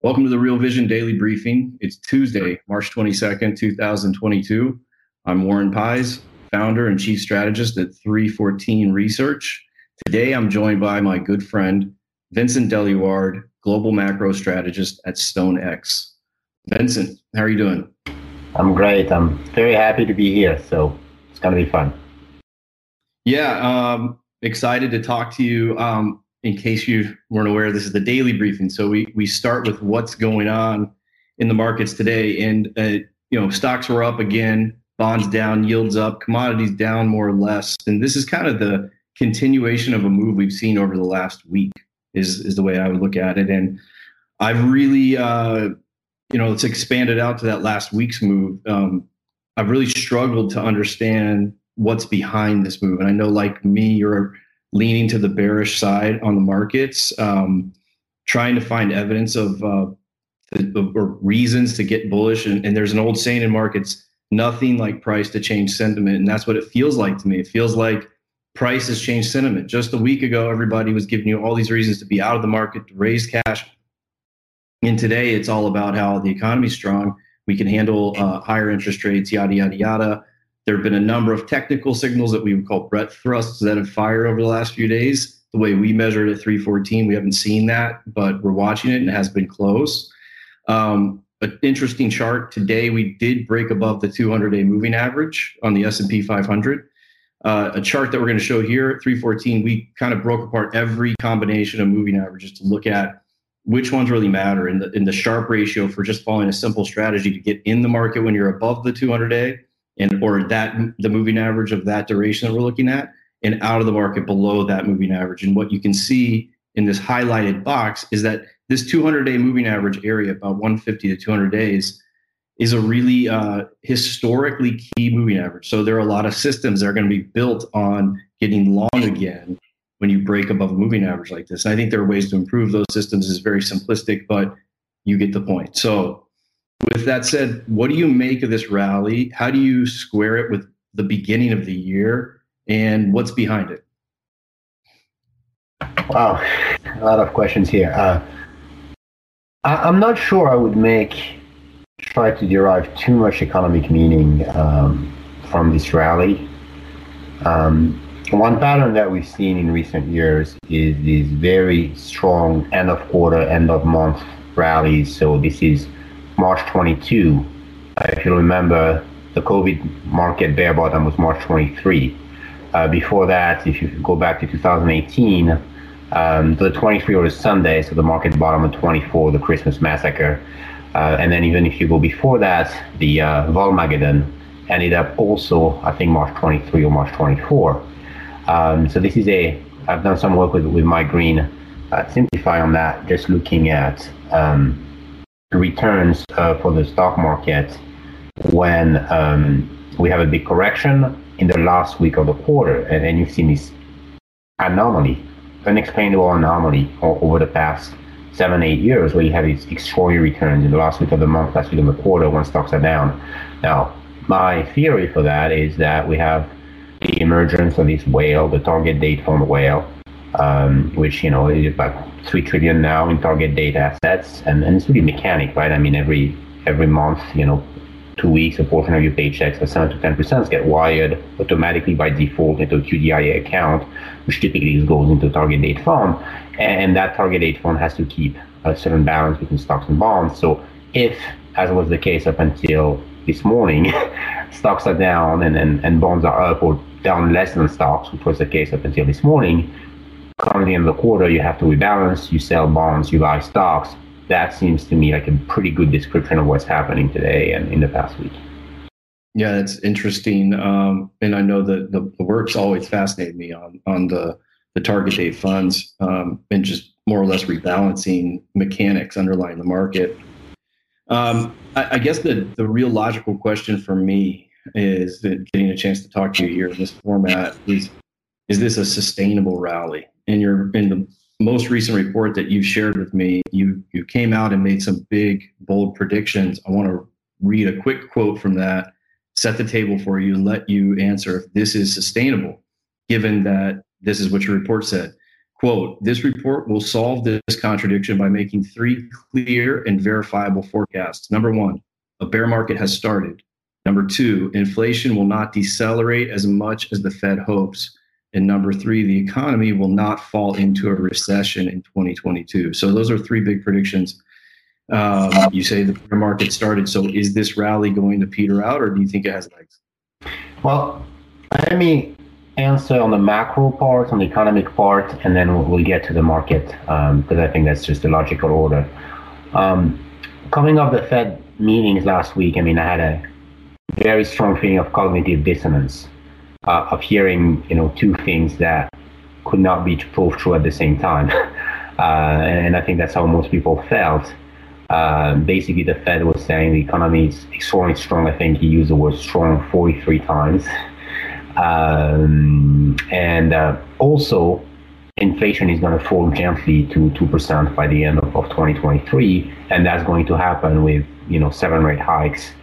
Welcome to the Real Vision Daily Briefing. It's Tuesday, March 22nd, 2022. I'm Warren Pies, founder and chief strategist at 314 Research. Today, I'm joined by my good friend, Vincent Deluard, global macro strategist at StoneX. Vincent, how are you doing? I'm great. I'm very happy to be here. So it's going to be fun. Yeah, excited to talk to you. In case you weren't aware, this is the daily briefing. So we start with what's going on in the markets today. And, stocks were up again, bonds down, yields up, commodities down more or less. And this is kind of the continuation of a move we've seen over the last week is the way I would look at it. And I've really, let's expand it out to that last week's move. I've really struggled to understand what's behind this move. And I know, like me, you're leaning to the bearish side on the markets, trying to find evidence of or reasons to get bullish. And there's an old saying in markets, nothing like price to change sentiment. And that's what it feels like to me. It feels like price has changed sentiment. Just a week ago, everybody was giving you all these reasons to be out of the market, to raise cash. And today, it's all about how the economy's strong. We can handle higher interest rates, yada, yada, yada. There have been a number of technical signals that we would call breadth thrusts that have fired over the last few days. The way we measured at 314, we haven't seen that, but we're watching it and it has been close. An interesting chart today, we did break above the 200-day moving average on the S&P 500. A chart that we're going to show here at 314, we kind of broke apart every combination of moving averages to look at which ones really matter in the Sharpe ratio for just following a simple strategy to get in the market when you're above the 200-day. Or the moving average of that duration that we're looking at, and out of the market below that moving average. And what you can see in this highlighted box is that this 200-day moving average area, about 150 to 200 days, is a really historically key moving average. So there are a lot of systems that are going to be built on getting long again when you break above a moving average like this. And I think there are ways to improve those systems. It's very simplistic, but you get the point. So with that said, what do you make of this rally? How do you square it with the beginning of the year, and what's behind it? Wow, a lot of questions here. I'm not sure I would try to derive too much economic meaning from this rally. One pattern that we've seen in recent years is these very strong end of quarter, end of month rallies. So this is March 22. If you remember, the COVID market bear bottom was March 23. Before that, if you go back to 2018, the 23 was Sunday, so the market bottom of 24, the Christmas massacre. And then even if you go before that, the Volmageddon ended up also, I think, March 23 or March 24. So this is I've done some work with Mike Green, Simplify on that, just looking at returns for the stock market when we have a big correction in the last week of the quarter. And you've seen this unexplainable anomaly over the past 7-8 years, where you have these extraordinary returns in the last week of the month, last week of the quarter, when stocks are down. Now, my theory for that is that we have the emergence of this whale, the target date fund whale, which is about 3 trillion now in target date assets, and it's really mechanic, right? I mean, every month, 2 weeks, a portion of your paychecks, 7 to 10%, get wired automatically by default into a QDIA account, which typically goes into a target date fund, and that target date fund has to keep a certain balance between stocks and bonds. So if, as was the case up until this morning, stocks are down and bonds are up or down less than stocks, which was the case up until this morning, come the end of the quarter, you have to rebalance, you sell bonds, you buy stocks. That seems to me like a pretty good description of what's happening today and in the past week. Yeah, it's interesting. And I know that the work's always fascinated me on the target date funds and just more or less rebalancing mechanics underlying the market. I guess the real logical question for me is that getting a chance to talk to you here in this format is this a sustainable rally? In the most recent report that you shared with me, you came out and made some big, bold predictions. I want to read a quick quote from that, set the table for you, and let you answer if this is sustainable, given that this is what your report said. Quote, this report will solve this contradiction by making three clear and verifiable forecasts. Number one, a bear market has started. Number two, inflation will not decelerate as much as the Fed hopes. And number three, the economy will not fall into a recession in 2022. So those are three big predictions. You say the bear market started. So is this rally going to peter out, or do you think it has legs? Well, let me answer on the macro part, on the economic part, and then we'll get to the market, because I think that's just the logical order. Coming off the Fed meetings last week, I had a very strong feeling of cognitive dissonance, of hearing, two things that could not be both true at the same time. And I think that's how most people felt. Basically, the Fed was saying the economy is extremely strong. I think he used the word strong 43 times. Also, inflation is going to fall gently to 2% by the end of 2023, and that's going to happen with 7 rate hikes.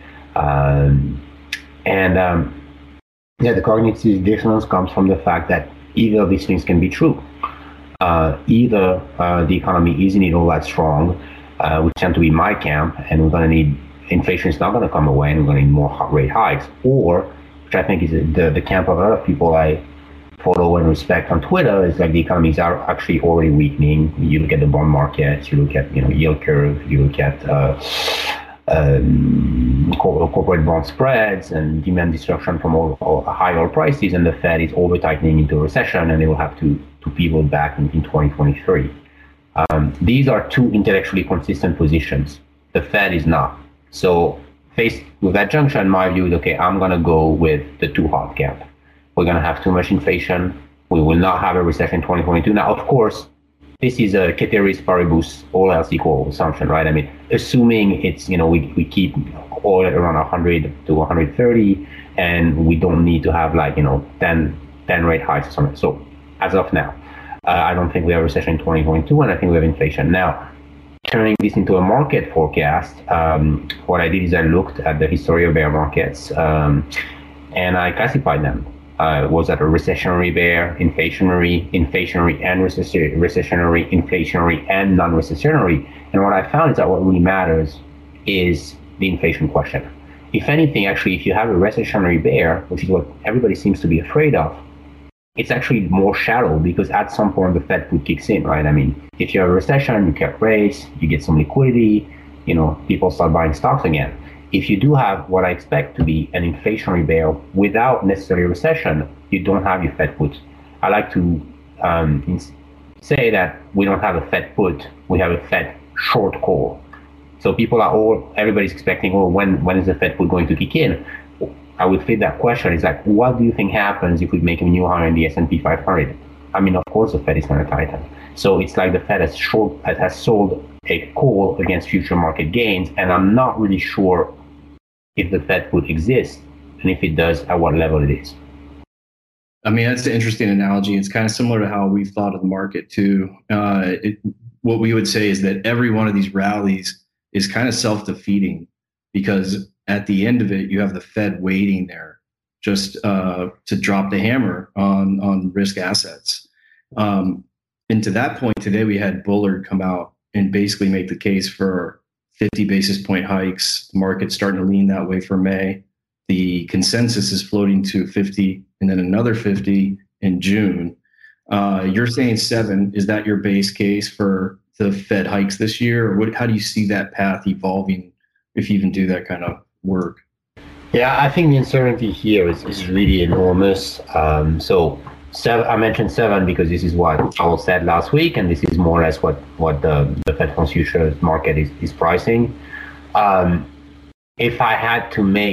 The cognitive dissonance comes from the fact that either of these things can be true. Either the economy isn't all that strong, which tend to be my camp, and we're going to need, inflation is not going to come away, and we're going to need more rate hikes, or, which I think is the camp of other people I follow and respect on Twitter, is like the economies are actually already weakening. You look at the bond market, you look at yield curve, you look at corporate bond spreads and demand destruction from all high oil prices, and the Fed is over tightening into a recession, and they will have to pivot back in 2023. These are two intellectually consistent positions. The Fed is not. So faced with that junction, my view is, okay, I'm going to go with the too hot camp. We're going to have too much inflation. We will not have a recession in 2022. Now, of course, this is a ceteris paribus, all else equal assumption, right? Assuming it's, we keep oil at around 100 to 130, and we don't need to have 10 rate hikes or something. So as of now, I don't think we have a recession in 2022, and I think we have inflation. Now, turning this into a market forecast, what I did is I looked at the history of bear markets, and I classified them. Was that a recessionary bear, inflationary and recessionary, inflationary and non-recessionary? And what I found is that what really matters is the inflation question. If anything, actually, if you have a recessionary bear, which is what everybody seems to be afraid of, it's actually more shallow, because at some point the Fed put kicks in, right? If you have a recession, you cut rates, you get some liquidity, people start buying stocks again. If you do have what I expect to be an inflationary bear without necessarily a recession, you don't have your Fed put. I like to say that we don't have a Fed put, we have a Fed short call. So everybody's expecting, when is the Fed put going to kick in? I would flip that question. It's like, what do you think happens if we make a new high in the S&P 500? Of course the Fed is going to tighten. So it's like the Fed has sold a call against future market gains, and I'm not really sure if the Fed put exists, and if it does, at what level it is. That's an interesting analogy. It's kind of similar to how we've thought of the market too. What we would say is that every one of these rallies is kind of self-defeating, because at the end of it, you have the Fed waiting there just to drop the hammer on risk assets. And to that point, today we had Bullard come out and basically make the case for 50 basis point hikes. The market's starting to lean that way for May. The consensus is floating to 50 and then another 50 in June. You're saying 7. Is that your base case for the Fed hikes this year? Or how do you see that path evolving if you even do that kind of work? Yeah, I think the uncertainty here is really enormous. So 7, I mentioned 7 because this is what Powell said last week, and this is more or less what the Fed funds futures market is pricing. If I had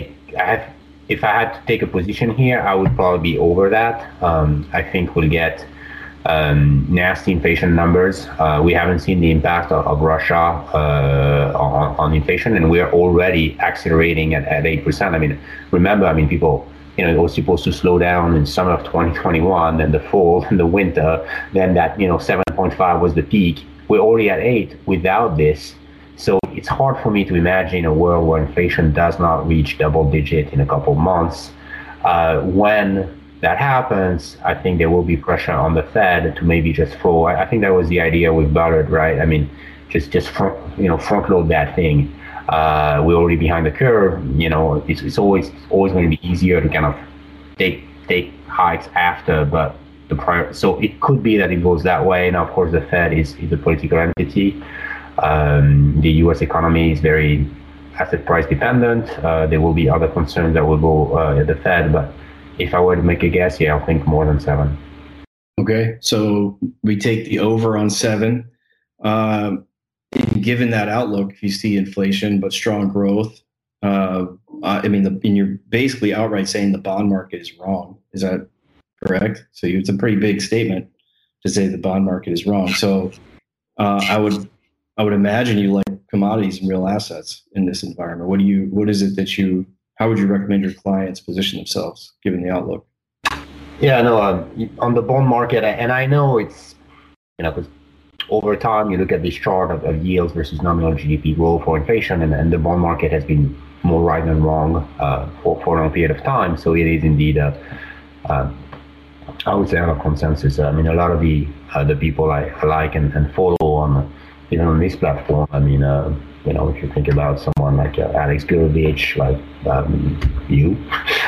to take a position here, I would probably be over that. I think we'll get nasty inflation numbers. We haven't seen the impact of Russia on inflation, and we are already accelerating at 8%. Remember, people, it was supposed to slow down in summer of 2021, then the fall, and the winter, then that 7.5 was the peak. We're already at 8 without this. So it's hard for me to imagine a world where inflation does not reach double digit in a couple of months, when that happens, I think there will be pressure on the Fed to maybe just throw. I think that was the idea with Bullard, right? I mean, just front load that thing. We're already behind the curve. It's always going to be easier to kind of take hikes after, but so it could be that it goes that way. Now, of course, the Fed is a political entity. The U.S. economy is very asset price dependent. There will be other concerns that will go at the Fed, but if I were to make a guess, yeah, I'll think more than 7. Okay, so we take the over on 7. Given that outlook, if you see inflation but strong growth, you're basically outright saying the bond market is wrong. Is that correct? So it's a pretty big statement to say the bond market is wrong. So I would imagine you like commodities and real assets in this environment. How would you recommend your clients position themselves given the outlook? Yeah, no, on the bond market, and I know it's, because over time you look at this chart of yields versus nominal GDP growth for inflation, and the bond market has been more right than wrong for a long period of time. So it is indeed, I would say, on a consensus. I mean, a lot of the people I like and follow on, even on this platform, I mean, if you think about someone like Alex Gurevich, like you,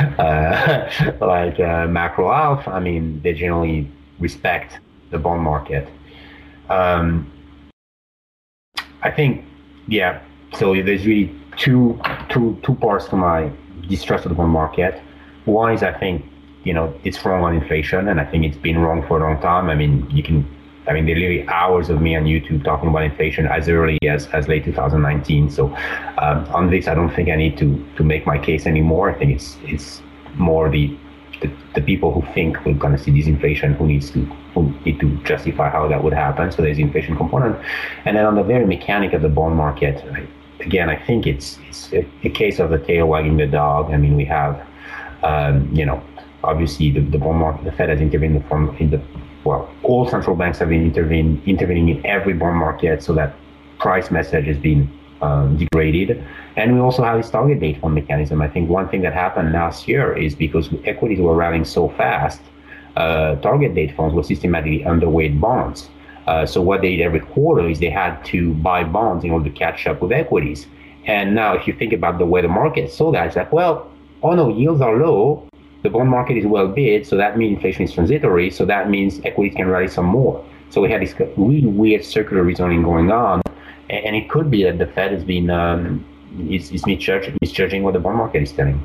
like Macro Alf, I mean, they generally respect the bond market. I think, yeah. So there's really two parts to my distrust of the bond market. One is, I think, it's wrong on inflation, and I think it's been wrong for a long time. I mean, there are literally hours of me on YouTube talking about inflation as early as late 2019. So on this, I don't think I need to make my case anymore. I think it's more the people who think we're going to see disinflation who need to justify how that would happen. So there's the inflation component, and then on the very mechanic of the bond market, I think it's a case of the tail wagging the dog. I mean, we have obviously the bond market, the Fed has intervened all central banks have been intervening in every bond market, so that price message has been degraded. And we also have this target date fund mechanism. I think one thing that happened last year is because equities were rallying so fast, target date funds were systematically underweight bonds. So what they did every quarter is they had to buy bonds in order to catch up with equities. And now if you think about the way the market saw that, it's like, yields are low, the bond market is well bid, so that means inflation is transitory, so that means equities can rally some more. So we had this really weird circular reasoning going on, and it could be that the Fed has been misjudging what the bond market is telling.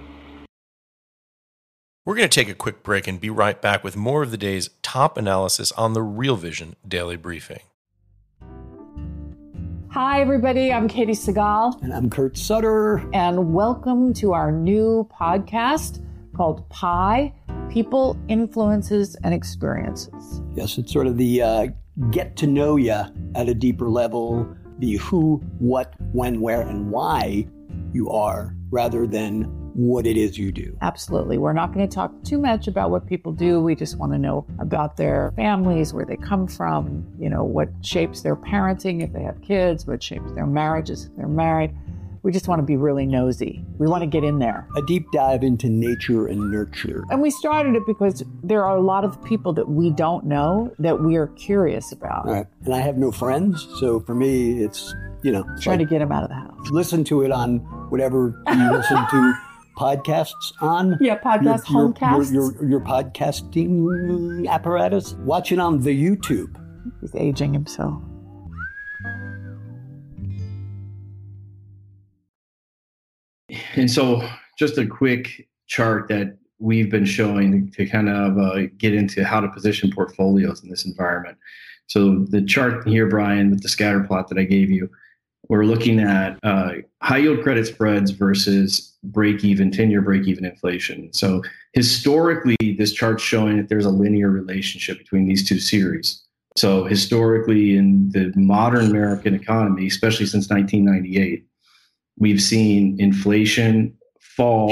We're going to take a quick break and be right back with more of the day's top analysis on the Real Vision Daily Briefing. Hi, everybody. I'm Katie Segal. And I'm Kurt Sutter. And welcome to our new podcast called PI, People, Influences, and Experiences. Yes, it's sort of the get to know you at a deeper level, the who, what, when, where, and why you are, rather than what it is you do. Absolutely. We're not going to talk too much about what people do. We just want to know about their families, where they come from, what shapes their parenting if they have kids, what shapes their marriages if they're married. We just want to be really nosy. We want to get in there. A deep dive into nature and nurture. And we started it because there are a lot of people that we don't know that we are curious about. Right. And I have no friends, so for me, it's, trying to get them out of the house. Listen to it on whatever you listen to podcasts on. Yeah, homecasts. Your podcasting apparatus. Watch it on the YouTube. He's aging himself. And so just a quick chart that we've been showing to kind of get into how to position portfolios in this environment. So the chart here, Brian, with the scatter plot that I gave you, we're looking at high yield credit spreads versus break-even, 10-year break-even inflation. So historically, this chart's showing that there's a linear relationship between these two series. So historically, in the modern American economy, especially since 1998, we've seen inflation fall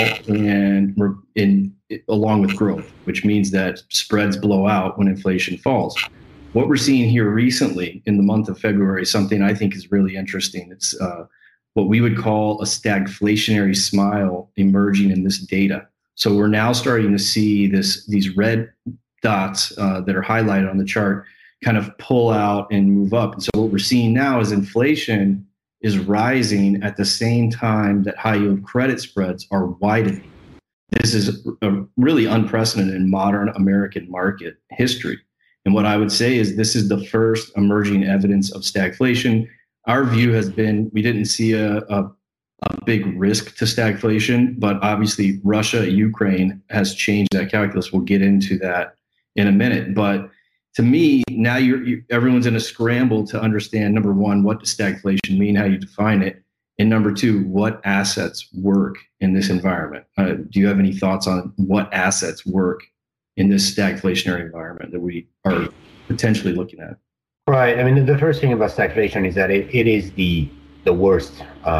along with growth, which means that spreads blow out when inflation falls. What we're seeing here recently in the month of February is something I think is really interesting. It's what we would call a stagflationary smile emerging in this data. So we're now starting to see these red dots that are highlighted on the chart kind of pull out and move up. And so what we're seeing now is inflation is rising at the same time that high yield credit spreads are widening. This is a really unprecedented in modern American market history. And what I would say is this is the first emerging evidence of stagflation. Our view has been we didn't see a big risk to stagflation, but obviously Russia, Ukraine has changed that calculus. We'll get into that in a minute. But to me, now everyone's in a scramble to understand, number one, what does stagflation mean, how you define it, and number two, what assets work in this environment. Do you have any thoughts on what assets work in this stagflationary environment that we are potentially looking at? Right. I mean, the first thing about stagflation is that it is the worst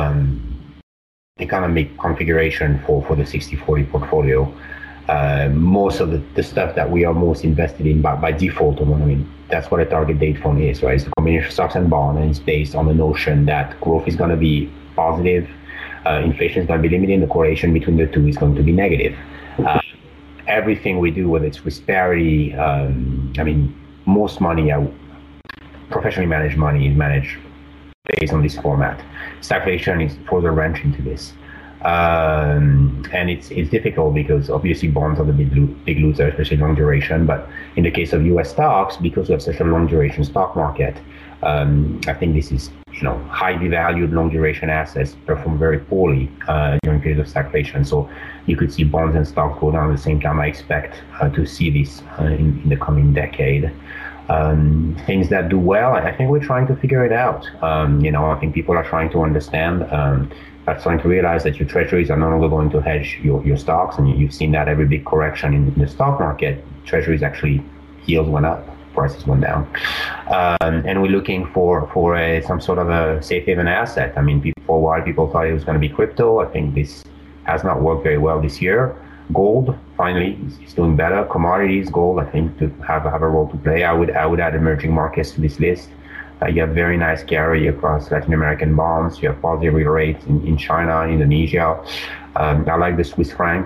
economic configuration for the 60/40 portfolio. Most of the stuff that we are most invested in by default, I mean, that's what a target date fund is, right? It's the combination of stocks and bonds, and it's based on the notion that growth is going to be positive, inflation is going to be limited, and the correlation between the two is going to be negative. Everything we do, whether it's Prosperity, I mean, most money, professionally managed money is managed based on this format. Stagflation is further wrench into this. And it's difficult because obviously bonds are the big loser, especially long duration. But in the case of U.S. stocks, because we have such a long duration stock market, I think this is highly valued long duration assets perform very poorly during periods of stagflation. So you could see bonds and stocks go down at the same time. I expect to see this in the coming decade. Things that do well, I think we're trying to figure it out. I think people are trying to understand. Are starting to realize that your treasuries are no longer going to hedge your stocks, and you've seen that every big correction in the stock market, treasuries actually yields went up, prices went down, and we're looking for some sort of a safe haven asset. I mean, for a while people thought it was going to be crypto. I think this has not worked very well this year. Gold finally is doing better. Commodities, gold, I think to have a role to play. I would add emerging markets to this list. You have very nice carry across Latin American bonds. You have positive real rates in China, Indonesia. I like the Swiss franc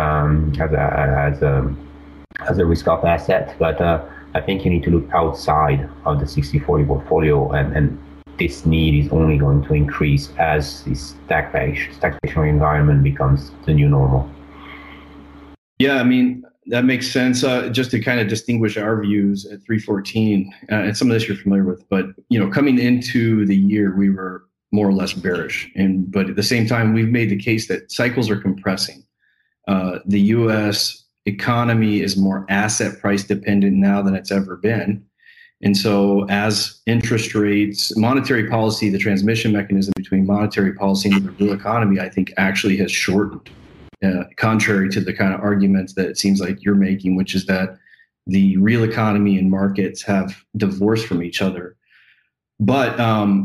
as a risk-off asset, but I think you need to look outside of the 60/40 portfolio, and this need is only going to increase as this stagflationary environment becomes the new normal. Yeah, I mean, that makes sense. Just to kind of distinguish our views at 314, and some of this you're familiar with, but coming into the year, we were more or less bearish, but at the same time, we've made the case that cycles are compressing. The U.S. economy is more asset price dependent now than it's ever been, and so as interest rates, monetary policy, the transmission mechanism between monetary policy and the real economy, I think actually has shortened. Contrary to the kind of arguments that it seems like you're making, which is that the real economy and markets have divorced from each other. But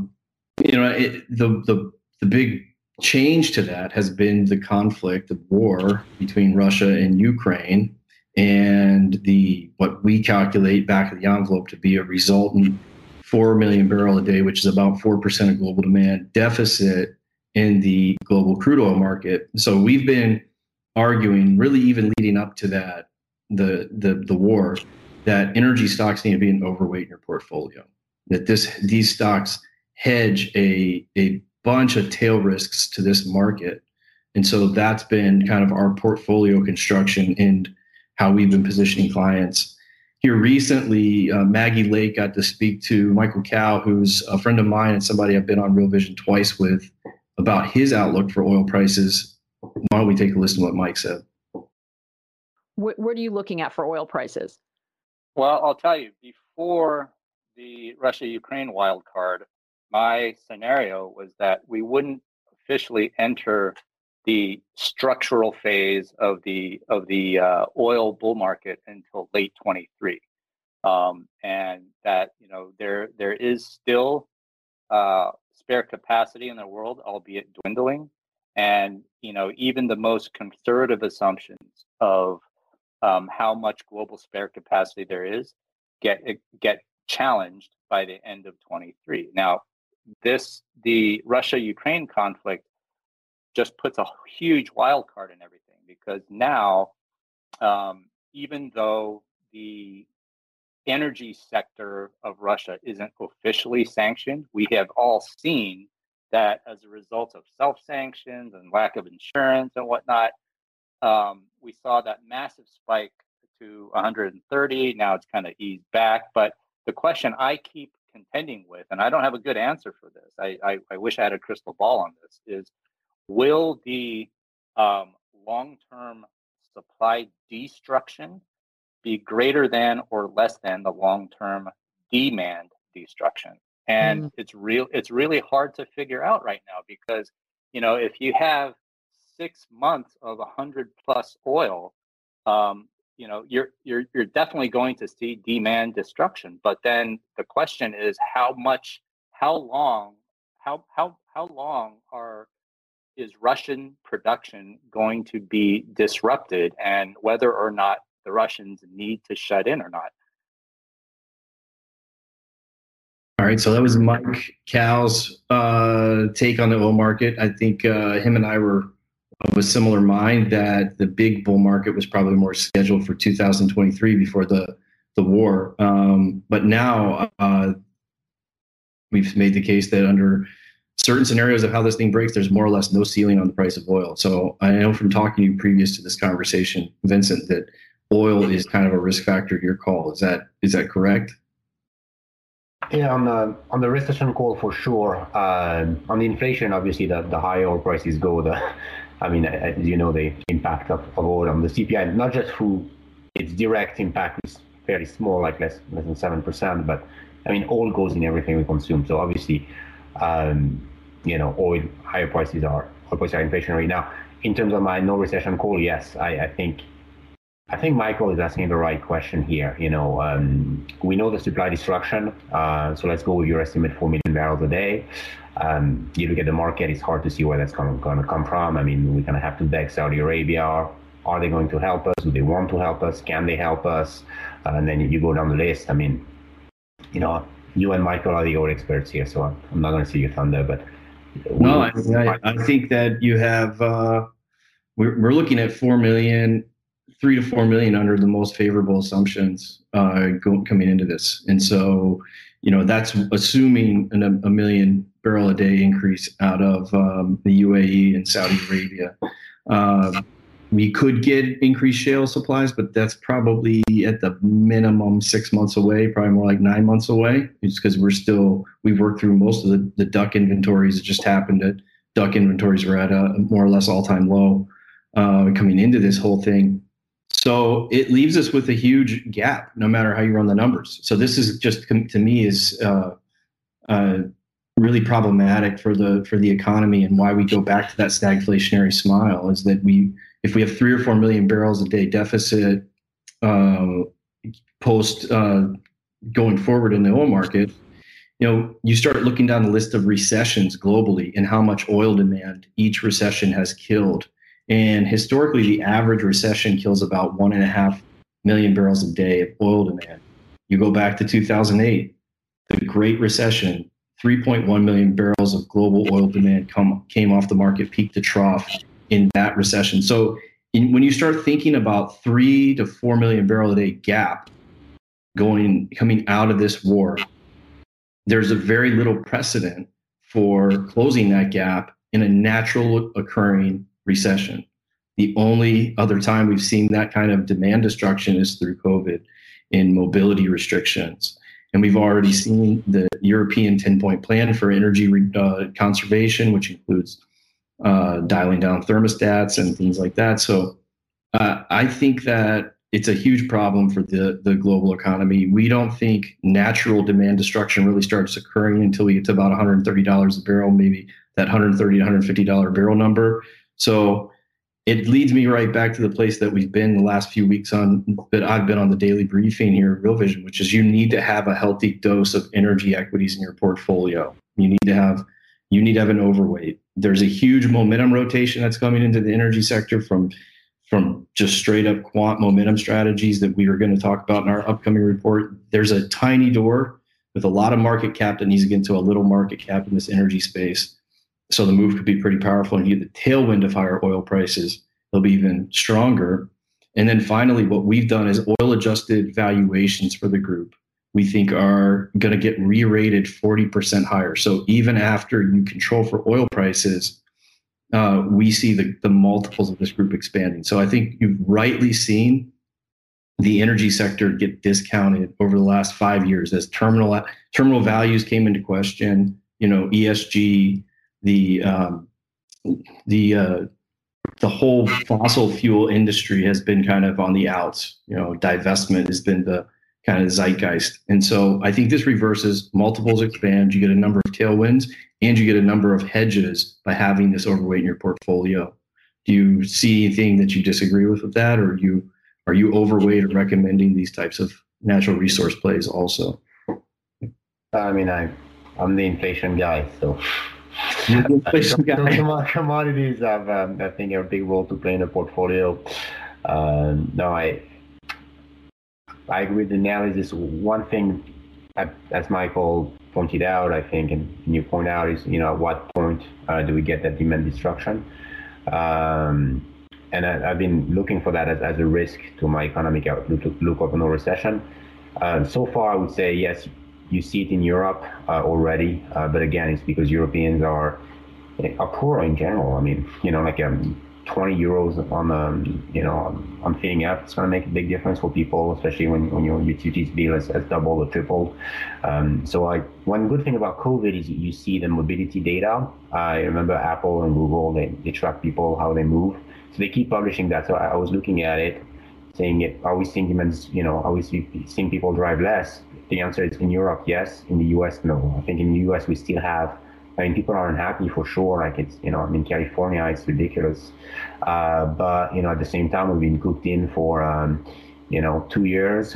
the big change to that has been the conflict, the war between Russia and Ukraine, and what we calculate back of the envelope to be a resultant 4 million barrel a day, which is about 4% of global demand deficit in the global crude oil market. So we've been arguing, really even leading up to that, the war, that energy stocks need to be an overweight in your portfolio. That these stocks hedge a bunch of tail risks to this market. And so that's been kind of our portfolio construction and how we've been positioning clients. Here recently, Maggie Lake got to speak to Michael Cow, who's a friend of mine and somebody I've been on Real Vision twice with, about his outlook for oil prices. Why don't we take a listen to what Mike said? What are you looking at for oil prices? Well, I'll tell you, before the Russia-Ukraine wild card, my scenario was that we wouldn't officially enter the structural phase of the oil bull market until late 23, and that there is still spare capacity in the world, albeit dwindling, and even the most conservative assumptions of how much global spare capacity there is get challenged by the end of 23. Now, the Russia-Ukraine conflict just puts a huge wild card in everything, because now, even though the energy sector of Russia isn't officially sanctioned, we have all seen that as a result of self-sanctions and lack of insurance and whatnot, we saw that massive spike to 130. Now it's kind of eased back. But the question I keep contending with, and I don't have a good answer for this, I wish I had a crystal ball on this, is will the long-term supply destruction be greater than or less than the long-term demand destruction? And it's really hard to figure out right now because, if you have 6 months of 100 plus oil, you're definitely going to see demand destruction. But then the question is how long is Russian production going to be disrupted, and whether or not the Russians need to shut in or not. All right, so that was Mike Cal's take on the oil market. I think him and I were of a similar mind that the big bull market was probably more scheduled for 2023 before the war. But now we've made the case that under certain scenarios of how this thing breaks, there's more or less no ceiling on the price of oil. So I know from talking to you previous to this conversation, Vincent, that oil is kind of a risk factor to your call. Is that correct? Yeah, on the recession call for sure. On the inflation, obviously, the higher oil prices go, as you know, the impact of oil on the CPI, not just through its direct impact is fairly small, like less than 7%, but oil goes in everything we consume. So obviously, oil prices are inflationary. Now, in terms of my no recession call, yes, I think Michael is asking the right question here. We know the supply destruction. So let's go with your estimate, 4 million barrels a day. You look at the market, it's hard to see where that's going to come from. We're going to have to beg Saudi Arabia. Are they going to help us? Do they want to help us? Can they help us? And then you go down the list. You and Michael are the oil experts here, so I'm not going to see your thunder. But no, I think that you have. We're looking at 4 million. 3 to 4 million under the most favorable assumptions coming into this. And so, that's assuming a million barrel a day increase out of the UAE and Saudi Arabia. We could get increased shale supplies, but that's probably at the minimum 6 months away, probably more like 9 months away. It's because we've worked through most of the DUC inventories. It just happened that DUC inventories were at a more or less all-time low coming into this whole thing. So it leaves us with a huge gap, no matter how you run the numbers. So this is just, to me, is really problematic for the economy, and why we go back to that stagflationary smile is that if we have 3 or 4 million barrels a day deficit post going forward in the oil market, you start looking down the list of recessions globally and how much oil demand each recession has killed. And historically, the average recession kills about 1.5 million barrels a day of oil demand. You go back to 2008, the Great Recession, 3.1 million barrels of global oil demand came off the market, peak to trough in that recession. So when you start thinking about 3 to 4 million barrel a day gap coming out of this war, there's a very little precedent for closing that gap in a natural occurring recession. The only other time we've seen that kind of demand destruction is through COVID and mobility restrictions. And we've already seen the European 10-point plan for energy conservation, which includes dialing down thermostats and things like that. So I think that it's a huge problem for the global economy. We don't think natural demand destruction really starts occurring until we get to about $130 a barrel, maybe that $130 to $150 barrel number. So it leads me right back to the place that we've been the last few weeks that I've been on the daily briefing here at Real Vision, which is you need to have a healthy dose of energy equities in your portfolio. You need to have an overweight. There's a huge momentum rotation that's coming into the energy sector from just straight up quant momentum strategies that we are going to talk about in our upcoming report. There's a tiny door with a lot of market cap that needs to get into a little market cap in this energy space. So the move could be pretty powerful, and you get the tailwind of higher oil prices they'll be even stronger. And then finally, what we've done is oil adjusted valuations for the group we think are going to get re-rated 40% higher. So even after you control for oil prices, we see the multiples of this group expanding. So I think you've rightly seen the energy sector get discounted over the last 5 years as terminal values came into question. ESG, the whole fossil fuel industry has been kind of on the outs. Divestment has been the kind of zeitgeist. And so I think this reverses, multiples expand, you get a number of tailwinds, and you get a number of hedges by having this overweight in your portfolio. Do you see anything that you disagree with that? Or are you overweight or recommending these types of natural resource plays also? I mean, I'm the inflation guy, so commodities have, I think, a big role to play in the portfolio. No, I agree with the analysis. One thing, as Michael pointed out, I think, and you point out, is at what point do we get that demand destruction? And I've been looking for that as a risk to my economic outlook, to look up no recession. So far, I would say yes, you see it in Europe already, but again, it's because Europeans are poor in general. I mean, 20 euros on filling up, it's going to make a big difference for people, especially when your utilities bill has doubled or tripled. One good thing about COVID is you see the mobility data. I remember Apple and Google, they track people, how they move. So they keep publishing that. So I was looking at it, saying, are we seeing demands, are we seeing people drive less? The answer is in Europe, yes. In the US, no. I think in the US, we still have, people are unhappy for sure. Like it's, in California, it's ridiculous. But, at the same time, we've been cooped in for, 2 years.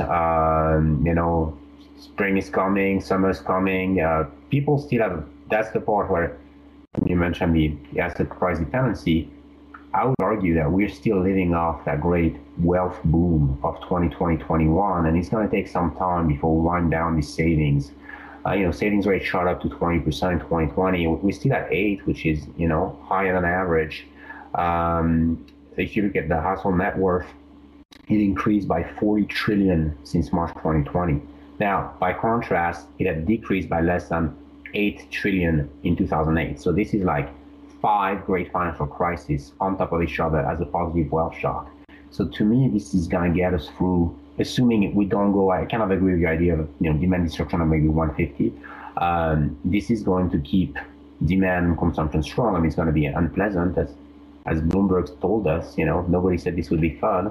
Spring is coming, summer's coming. People still have, that's the part where you mentioned the asset price dependency. I would argue that we're still living off that great wealth boom of 2020-21, and it's going to take some time before we wind down these savings. Savings rate shot up to 20% in 2020. We're still at 8%, which is, higher than average. If you look at the household net worth, it increased by 40 trillion since March 2020. Now, by contrast, it had decreased by less than 8 trillion in 2008. So this is like 5 great financial crises on top of each other as a positive wealth shock. So to me, this is going to get us through, assuming we don't go, I kind of agree with the idea of demand destruction of maybe 150. This is going to keep demand and consumption strong. I mean, it's going to be unpleasant, as Bloomberg told us. Nobody said this would be fun.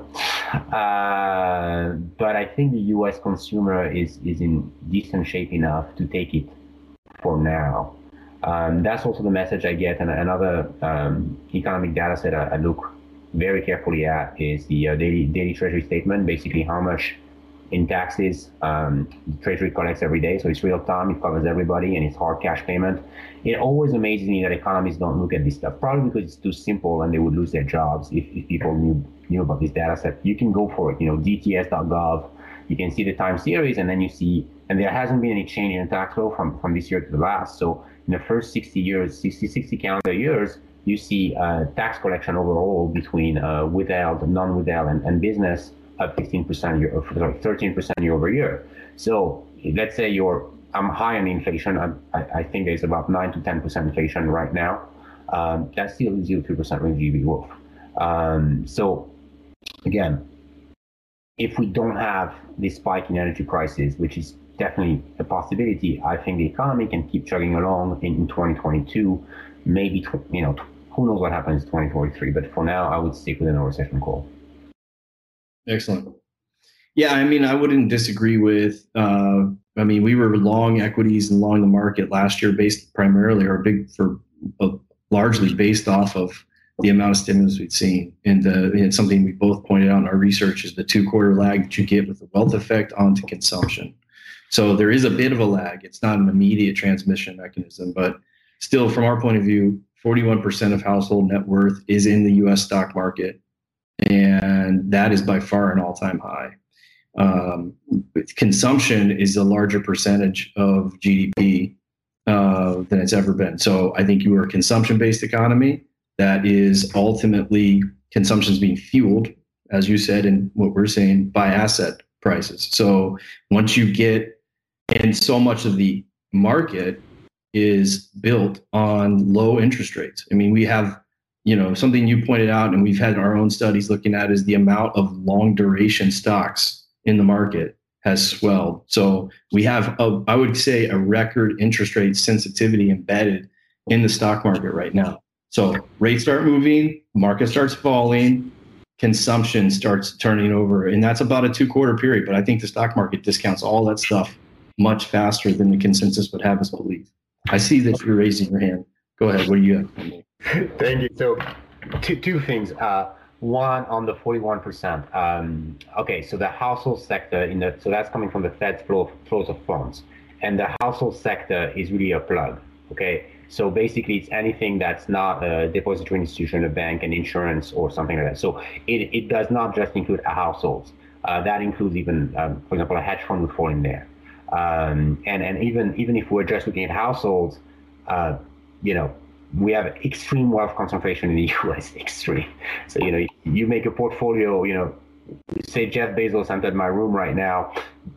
But I think the U.S. consumer is in decent shape enough to take it for now. That's also the message I get. And another economic data set I look very carefully at is the daily Treasury statement, basically how much in taxes the Treasury collects every day. So it's real time, it covers everybody, and it's hard cash payment. It always amazes me that economists don't look at this stuff, probably because it's too simple and they would lose their jobs if people knew about this data set. You can go for it, DTS.gov, you can see the time series, and then you see, and there hasn't been any change in tax flow from this year to the last. So in the first 60 calendar years, you see tax collection overall between withheld, non-withheld, and business up 13% year over year. So let's say I'm high on inflation. I think there's about 9 to 10% inflation right now. That's still 0.3% with GDP growth. So again, if we don't have this spike in energy prices, which is definitely a possibility, I think the economy can keep chugging along in 2022. Maybe, who knows what happens in 2043. But for now, I would stick with a no recession call. Excellent. Yeah, I mean, I wouldn't disagree with, we were long equities and long the market last year based primarily largely based off of the amount of stimulus we'd seen. And it's something we both pointed out in our research is the 2-quarter lag that you get with the wealth effect onto consumption. So there is a bit of a lag. It's not an immediate transmission mechanism, but still from our point of view, 41% of household net worth is in the U.S. stock market. And that is by far an all-time high. Consumption is a larger percentage of GDP than it's ever been. So I think you are a consumption-based economy that is ultimately consumption is being fueled, as you said, and what we're saying, by asset prices. So once you get, and so much of the market is built on low interest rates. I mean, we have, something you pointed out, and we've had our own studies looking at, is the amount of long duration stocks in the market has swelled. So we have, I would say, a record interest rate sensitivity embedded in the stock market right now. So rates start moving, market starts falling, consumption starts turning over, and that's about a 2-quarter period. But I think the stock market discounts all that stuff much faster than the consensus would have us believe. I see that you're raising your hand. Go ahead. What do you have? Thank you. So two things. One, on the 41%. Okay, so the household sector, so that's coming from the Fed's flows of funds. And the household sector is really a plug. Okay, so basically it's anything that's not a depository institution, a bank, an insurance, or something like that. So it does not just include households. That includes even, for example, a hedge fund would fall in there. And even if we're just looking at households, we have extreme wealth concentration in the U.S. Extreme. So you make a portfolio. Say Jeff Bezos entered my room right now.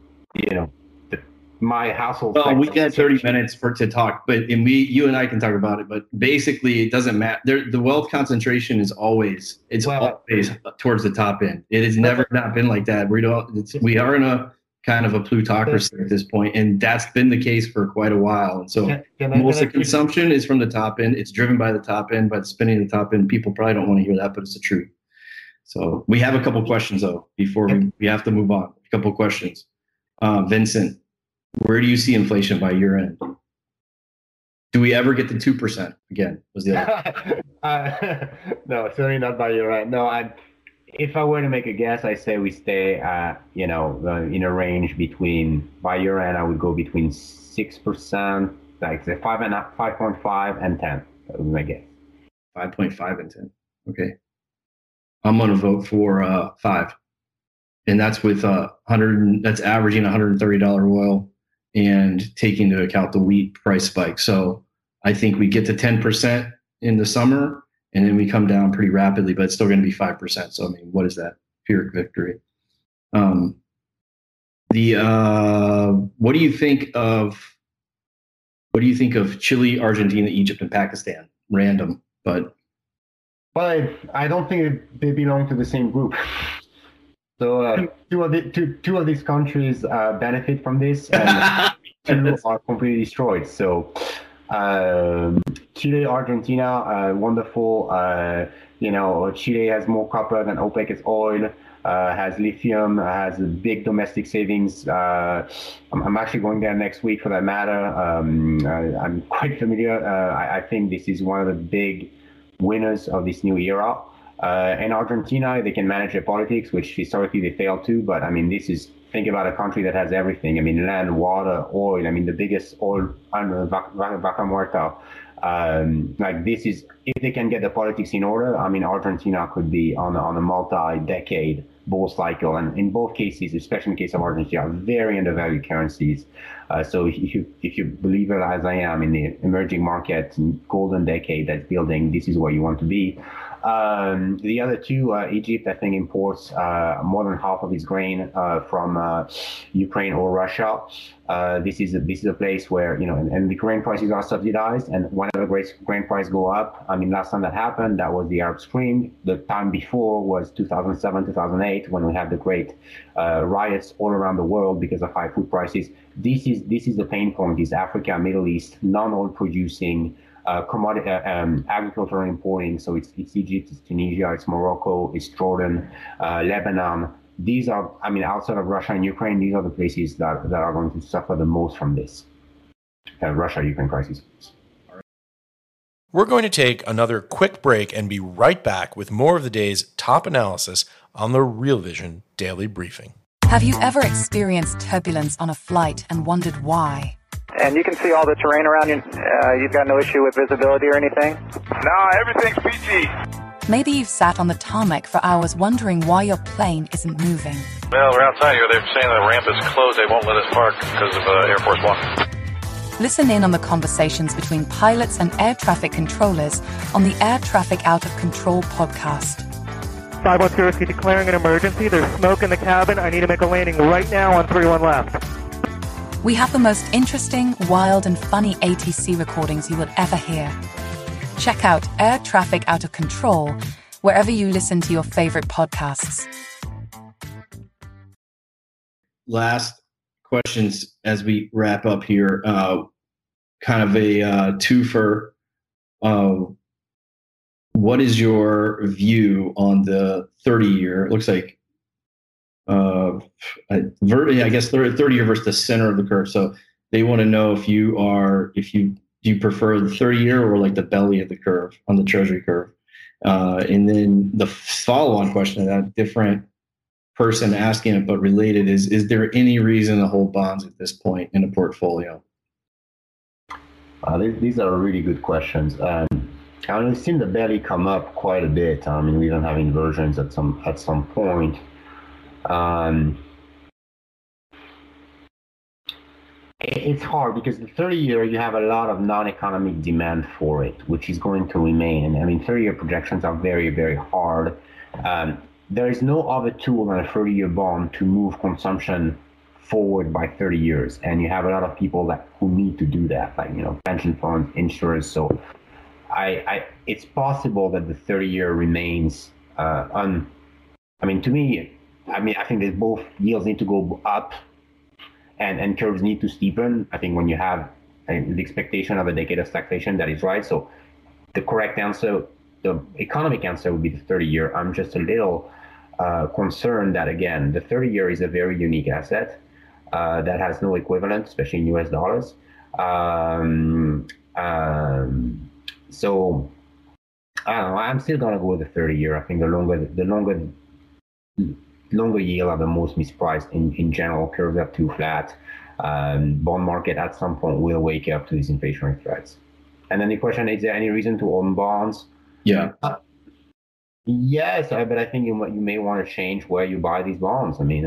My household. Well, we got 30 minutes to talk, but you and I can talk about it. But basically, it doesn't matter. The wealth concentration is always towards the top end. It has never not been like that. We are in a kind of a plutocracy at this point, and that's been the case for quite a while. And so most of the consumption is from the top end. It's driven by the top end, by the spending of the top end. People probably don't want to hear that, but it's the truth. So we have a couple questions though before we have to move on. A couple questions. Vincent, where do you see inflation by year end? Do we ever get to 2% again? Was the other. No, certainly not by year end. No, if I were to make a guess, I say we stay, in a range between, by year end, I would go between 6%, like say 5.5 and 10. That would be my guess. 5.5 and 10. Okay. I'm going to vote for 5. And that's with that's averaging $130 oil and taking into account the wheat price spike. So I think we get to 10% in the summer, and then we come down pretty rapidly, but it's still going to be 5%. So, I mean, what is that? Pyrrhic victory. What do you think of Chile, Argentina, Egypt, and Pakistan? Random, but. Well, I don't think they belong to the same group. So two of these countries benefit from this, and two are completely destroyed. So Chile, Argentina, wonderful. Chile has more copper than OPEC has oil, has lithium, has a big domestic savings. I'm actually going there next week for that matter. I'm quite familiar. I think this is one of the big winners of this new era. In Argentina, they can manage their politics, which historically they failed to. But I mean, think about a country that has everything. I mean, land, water, oil. I mean, the biggest oil under Vaca Muerta. If they can get the politics in order, I mean, Argentina could be on a multi-decade bull cycle. And in both cases, especially in the case of Argentina, very undervalued currencies. So if you believe it as I am in the emerging market golden decade that's building, this is where you want to be. The other two, Egypt, I think imports more than half of its grain from Ukraine or Russia. This is a place where, and the grain prices are subsidized, and whenever grain prices go up, I mean, last time that happened, that was the Arab Spring. The time before was 2007, 2008, when we had the great riots all around the world because of high food prices. This is the pain point, is Africa, Middle East, non-oil producing commodity agriculture importing. So it's Egypt, it's Tunisia, it's Morocco, it's Jordan, Lebanon. These are, I mean, outside of Russia and Ukraine, these are the places that are going to suffer the most from this Russia-Ukraine crisis. We're going to take another quick break and be right back with more of the day's top analysis on the Real Vision Daily Briefing. Have you ever experienced turbulence on a flight and wondered why? And you can see all the terrain around you. You've got no issue with visibility or anything? No, everything's peachy. Maybe you've sat on the tarmac for hours wondering why your plane isn't moving. Well, we're outside here. They're saying the ramp is closed. They won't let us park because of Air Force One. Listen in on the conversations between pilots and air traffic controllers on the Air Traffic Out of Control podcast. 510, ski declaring an emergency. There's smoke in the cabin. I need to make a landing right now on 31 left. We have the most interesting, wild, and funny ATC recordings you will ever hear. Check out Air Traffic Out of Control wherever you listen to your favorite podcasts. Last questions as we wrap up here. Kind of a twofer. What is your view on the 30-year? It looks like, I guess 30-year versus the center of the curve. So they want to know do you prefer the 30-year or like the belly of the curve on the Treasury curve? And then the follow-on question of that, different person asking it, but related, is there any reason to hold bonds at this point in a portfolio? These are really good questions. We've seen the belly come up quite a bit. I mean, we don't have inversions at some point. It's hard because the 30-year, you have a lot of non-economic demand for it, which is going to remain. I mean, 30-year projections are very, very hard. There is no other tool than a 30-year bond to move consumption forward by 30 years. And you have a lot of people who need to do that, like, pension funds, insurers. So it's possible that the 30-year remains to me, I think that both yields need to go up and curves need to steepen. I think when you have the expectation of a decade of stagflation, that is right. So the correct answer, the economic answer, would be the 30-year. I'm just a little concerned that, again, the 30-year is a very unique asset that has no equivalent, especially in US dollars. So I don't know. I'm still gonna go with the 30-year. I think the longer yield are the most mispriced in general. Curves are too flat. Bond market at some point will wake up to these inflationary threats. And then the question: is there any reason to own bonds? Yeah. Yes, but I think you may want to change where you buy these bonds. I mean,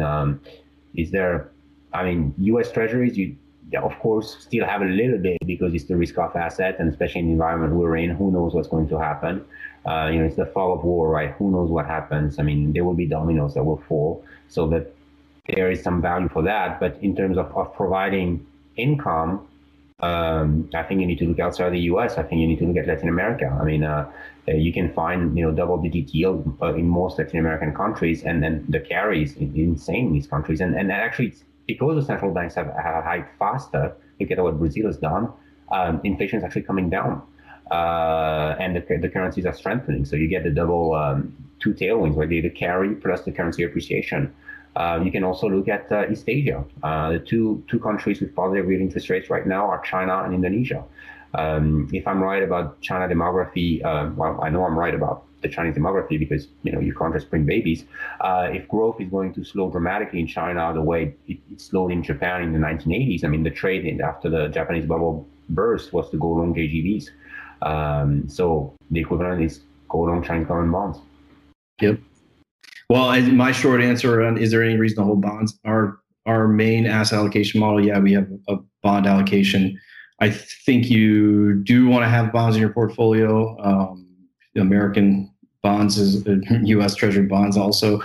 U.S. Treasuries, you of course still have a little bit because it's the risk-off asset, and especially in the environment we're in, who knows what's going to happen? It's the fall of war, right? Who knows what happens? I mean, there will be dominoes that will fall, so that there is some value for that. But in terms of providing income, I think you need to look outside the U.S. I think you need to look at Latin America. I mean, you can find double-digit yield in most Latin American countries, and then the carry is insane in these countries. And actually, because the central banks have hiked faster, look at what Brazil has done. Inflation is actually coming down, and the currencies are strengthening. So you get the double two tailwinds, right? The carry plus the currency appreciation. You can also look at East Asia. The two countries with positive real interest rates right now are China and Indonesia. If I'm right about China demography, well, I know I'm right about the Chinese demography because you can't just bring babies. If growth is going to slow dramatically in China the way it slowed in Japan in the 1980s, I mean, the trade after the Japanese bubble burst was to go long JGBs. So the equivalent is go long Chinese government bonds. Yep. Well, my short answer on is there any reason to hold bonds? Our main asset allocation model, yeah, we have a bond allocation. I think you do want to have bonds in your portfolio. American bonds is U.S. Treasury bonds also.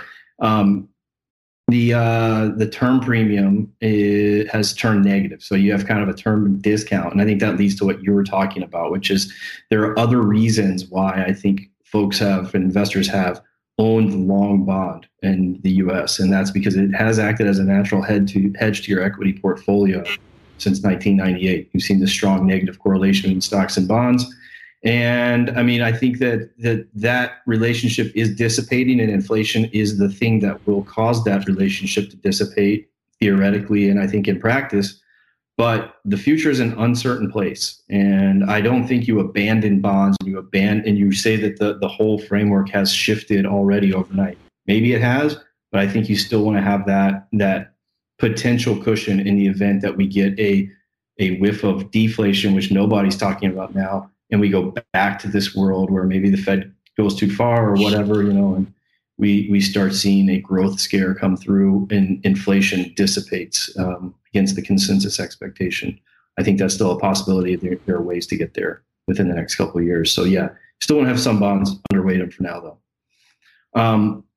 The term premium has turned negative, so you have kind of a term discount, and I think that leads to what you were talking about, which is there are other reasons why I think investors have owned the long bond in the U.S., and that's because it has acted as a natural hedge to your equity portfolio since 1998. You've seen the strong negative correlation in stocks and bonds. And I mean, I think that relationship is dissipating, and inflation is the thing that will cause that relationship to dissipate theoretically, and I think in practice. But the future is an uncertain place, and I don't think you abandon bonds and you say that the whole framework has shifted already overnight. Maybe it has, but I think you still want to have that potential cushion in the event that we get a whiff of deflation, which nobody's talking about now, and we go back to this world where maybe the Fed goes too far or whatever, and we start seeing a growth scare come through and inflation dissipates against the consensus expectation. I think that's still a possibility. There are ways to get there within the next couple of years. So yeah, still want to have some bonds, underweight them for now though.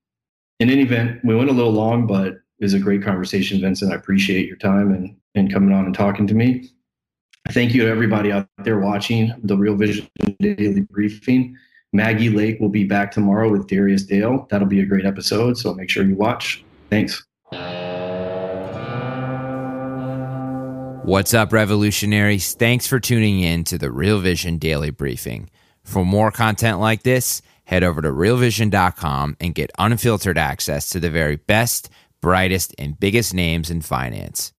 in any event, we went a little long, but it was a great conversation, Vincent. I appreciate your time and coming on and talking to me. Thank you to everybody out there watching the Real Vision Daily Briefing. Maggie Lake will be back tomorrow with Darius Dale. That'll be a great episode, so make sure you watch. Thanks. What's up, revolutionaries? Thanks for tuning in to the Real Vision Daily Briefing. For more content like this, head over to realvision.com and get unfiltered access to the very best, brightest, and biggest names in finance.